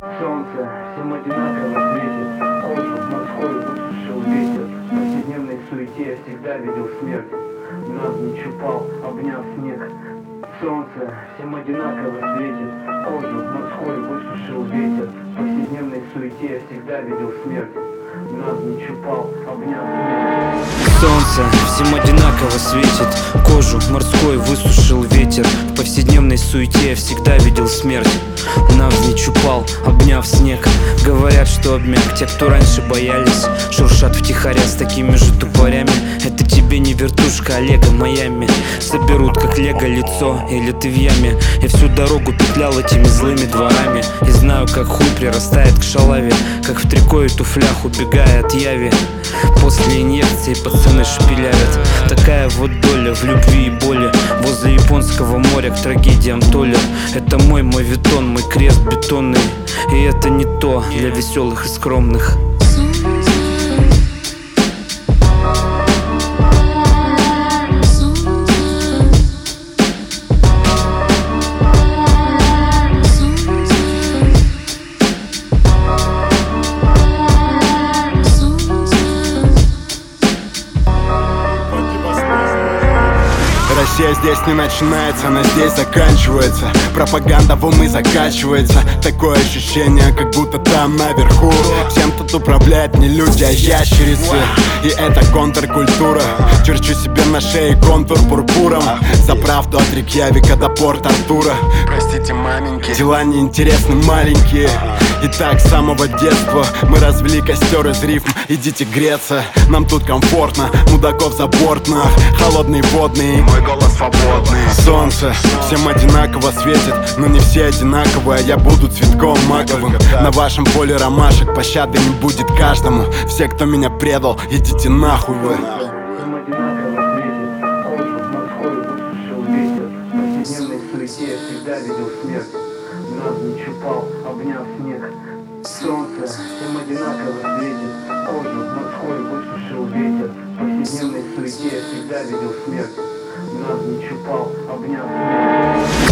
Солнце всем одинаково светит, кожу морской высушил ветер. В повседневной суете я всегда видел смерть, нас не чупал, обняв снег. Солнце всем одинаково светит, кожу морской высушил ветер. В повседневной суете я всегда видел смерть, нас не чупал, обняв снег. Солнце всем одинаково светит, кожу морской высушил ветер. В повседневной суете я всегда видел смерть, навзничь чупал, обняв снег. Говорят, что обмяк те, кто раньше боялись, шуршат втихаря с такими же тупорями. Это тебе не вертушка, а лего Майами. Соберут как лего лицо, или ты в яме. Я всю дорогу петлял этими злыми дворами, и знаю, как хуй прирастает к шалаве, как в трико и туфлях убегая от яви. После инъекции пацаны шпилявят. Такая вот доля в любви и боли. Возле японского моря к трагедиям толя. Это мой моветон, мой крест бетонный. И это не то для веселых и скромных. Россия здесь не начинается, она здесь заканчивается. Пропаганда в умы закачивается. Такое ощущение, как будто там наверху всем тут управляют не люди, а ящерицы. И это контркультура. Черчу себе на шее контур пурпуром. За правду от Рейкьявика до порт Артура. Простите, маменьки, дела неинтересны маленькие. И так с самого детства мы развели костер из рифм. Идите греться, нам тут комфортно. Мудаков за бортно, холодный водный, мой голос свободный. Солнце всем одинаково светит, но не все одинаковые. Я буду цветком маковым. На вашем поле ромашек пощады не будет каждому. Все, кто меня предал, идите нахуй вы. Всем одинаково светит, кожу морской высушил ветер. В повседневной суете я всегда видел смерть, нас не чупал, обняв снег. Солнце всем одинаково светит, кожу морской высушил ветер. В повседневной суете я всегда видел смерть, нас не чупал, обняв снег.